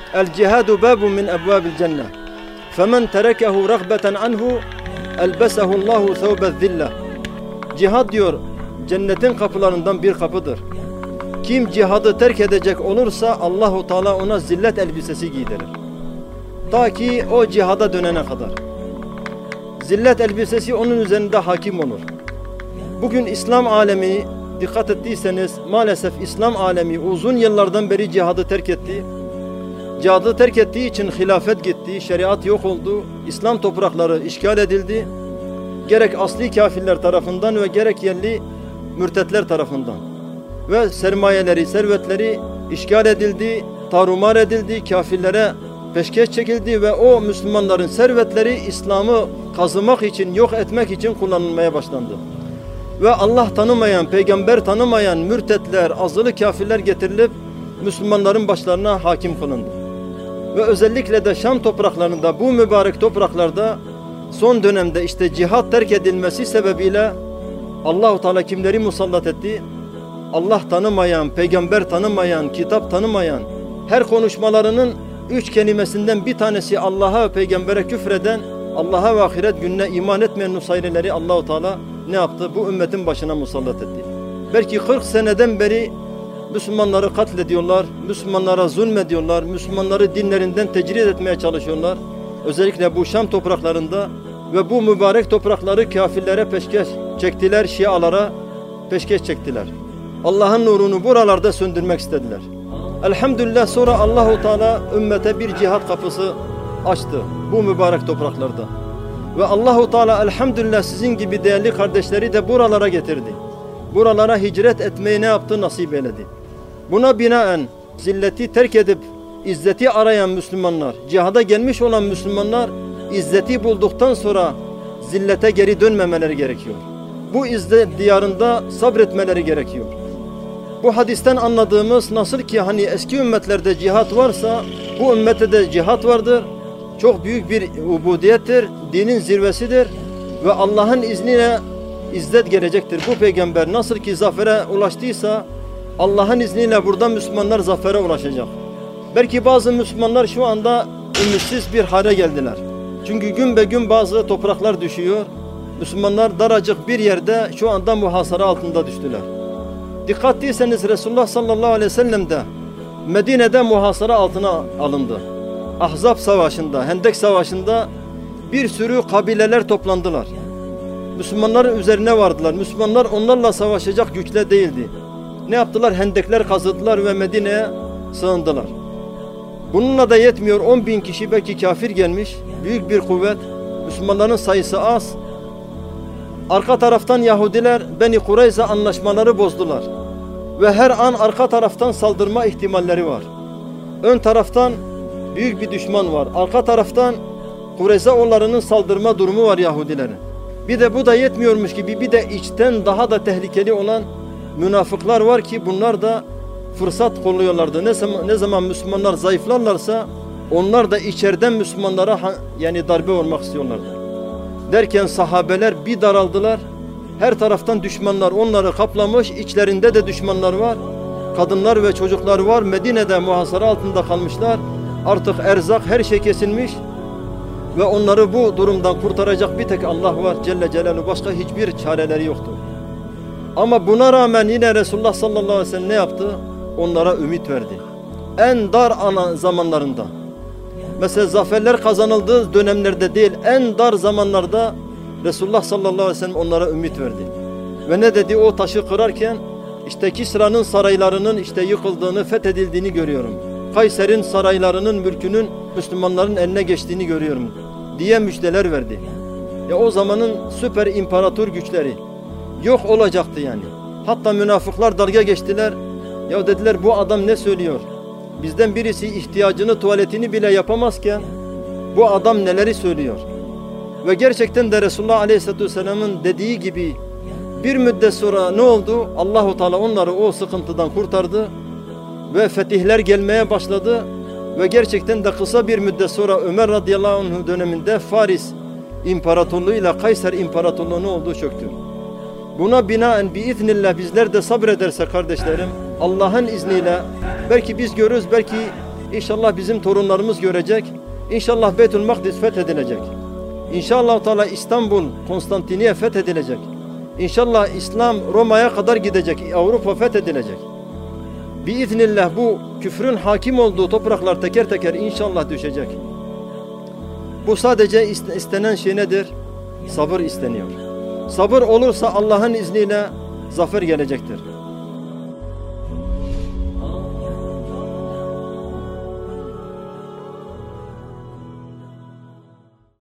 El cihadu babun min ebvabil cennet. Femen terekehu ragbeten anhu elbesehu Allahu thawbez zillah. Cihad diyor cennetin kapılarından bir kapıdır. Kim cihadı terk edecek olursa Allahu Teala ona zillet elbisesi giydirir. Ta ki o cihada dönene kadar. Zillet elbisesi onun üzerinde hakim olur. Bugün İslam alemi dikkat ettiyseniz maalesef İslam alemi uzun yıllardan beri cihadı terk etti. Cihadı terk ettiği için hilafet gitti, şeriat yok oldu, İslam toprakları işgal edildi. Gerek asli kafirler tarafından ve gerek yerli mürtetler tarafından. Ve sermayeleri, servetleri işgal edildi, tarumar edildi, kafirlere peşkeş çekildi ve o Müslümanların servetleri İslam'ı kazımak için, yok etmek için kullanılmaya başlandı. Ve Allah tanımayan, peygamber tanımayan mürtetler, azılı kafirler getirilip Müslümanların başlarına hakim kılındı. Ve özellikle de Şam topraklarında, bu mübarek topraklarda son dönemde işte cihat terk edilmesi sebebiyle Allah-u Teala kimleri musallat etti? Allah tanımayan, peygamber tanımayan, kitap tanımayan, her konuşmalarının 3 kelimesinden bir tanesi Allah'a ve peygambere küfreden, Allah'a ve ahiret gününe iman etmeyen Nusayrileri Allah-u Teala ne yaptı? Bu ümmetin başına musallat etti. Belki 40 seneden beri Müslümanları katlediyorlar, Müslümanlara zulmediyorlar, Müslümanları dinlerinden tecrid etmeye çalışıyorlar. Özellikle bu Şam topraklarında ve bu mübarek toprakları kafirlere peşkeş çektiler, Şialara peşkeş çektiler. Allah'ın nurunu buralarda söndürmek istediler. Elhamdülillah sonra Allahu Teala ümmete bir cihat kapısı açtı bu mübarek topraklarda. Ve Allahu Teala elhamdülillah sizin gibi değerli kardeşleri de buralara getirdi. Buralara hicret etmeyi ne yaptı? Nasip eyledi. Buna binaen zilleti terk edip izzeti arayan Müslümanlar, cihada gelmiş olan Müslümanlar izzeti bulduktan sonra zillete geri dönmemeleri gerekiyor. Bu izzet diyarında sabretmeleri gerekiyor. Bu hadisten anladığımız nasıl ki hani eski ümmetlerde cihat varsa bu ümmette de cihat vardır. Çok büyük bir ubudiyettir, dinin zirvesidir ve Allah'ın izniyle izzet gelecektir. Bu peygamber nasıl ki zafere ulaştıysa Allah'ın izniyle burada Müslümanlar zafere ulaşacak. Belki bazı Müslümanlar şu anda ümitsiz bir hale geldiler. Çünkü gün be gün bazı topraklar düşüyor. Müslümanlar daracık bir yerde şu anda muhasara altında düştüler. Dikkat ettiyseniz Resulullah sallallahu aleyhi ve sellem de Medine'de muhasara altına alındı. Ahzab savaşında, Hendek savaşında bir sürü kabileler toplandılar. Müslümanların üzerine vardılar. Müslümanlar onlarla savaşacak güçle değildi. Ne yaptılar? Hendekler kazıdılar ve Medine'ye sığındılar. Bununla da yetmiyor. 10.000 kişi belki kafir gelmiş. Büyük bir kuvvet. Müslümanların sayısı az. Arka taraftan Yahudiler Beni Kureyze anlaşmaları bozdular. Ve her an arka taraftan saldırma ihtimalleri var. Ön taraftan büyük bir düşman var. Arka taraftan Kureyzeoğullarının saldırma durumu var Yahudilerin. Bir de bu da yetmiyormuş gibi bir de içten daha da tehlikeli olan münafıklar var ki bunlar da fırsat kolluyorlardı. Ne zaman Müslümanlar zayıflarlarsa onlar da içeriden Müslümanlara yani darbe vurmak istiyorlardı. Derken sahabeler bir daraldılar. Her taraftan düşmanlar onları kaplamış. İçlerinde de düşmanlar var. Kadınlar ve çocuklar var. Medine'de muhasara altında kalmışlar. Artık erzak her şey kesilmiş. Ve onları bu durumdan kurtaracak bir tek Allah var Celle Celaluhu. Başka hiçbir çareleri yoktu. Ama buna rağmen yine Resulullah sallallahu aleyhi ve sellem ne yaptı? Onlara ümit verdi. En dar zamanlarında. Mesela zaferler kazanıldığı dönemlerde değil, en dar zamanlarda Resulullah sallallahu aleyhi ve sellem onlara ümit verdi. Ve ne dedi? O taşı kırarken işte Kisra'nın saraylarının işte yıkıldığını, fethedildiğini görüyorum. Kayser'in saraylarının, mülkünün Müslümanların eline geçtiğini görüyorum diye müjdeler verdi. Ya o zamanın süper imparator güçleri yok olacaktı yani. Hatta münafıklar dalga geçtiler. Ya dediler bu adam ne söylüyor? Bizden birisi ihtiyacını, tuvaletini bile yapamazken bu adam neleri söylüyor? Ve gerçekten de Resulullah Aleyhisselatü Vesselam'ın dediği gibi bir müddet sonra ne oldu? Allahu Teala onları o sıkıntıdan kurtardı ve fetihler gelmeye başladı ve gerçekten de kısa bir müddet sonra Ömer radıyallahu anh döneminde Faris imparatorluğuyla Kayser imparatorluğu ne oldu? Çöktü. Buna binaen biiznillah bizler de sabrederse kardeşlerim Allah'ın izniyle belki biz görürüz, belki İnşallah bizim torunlarımız görecek. İnşallah Beytül Makdis fethedilecek. İnşallah Teala İstanbul, Konstantiniye fethedilecek. İnşallah İslam Roma'ya kadar gidecek. Avrupa fethedilecek. Biiznillah bu küfrün hakim olduğu topraklar teker teker inşallah düşecek. Bu sadece istenen şey nedir? Sabır isteniyor. Sabır olursa Allah'ın izniyle zafer gelecektir.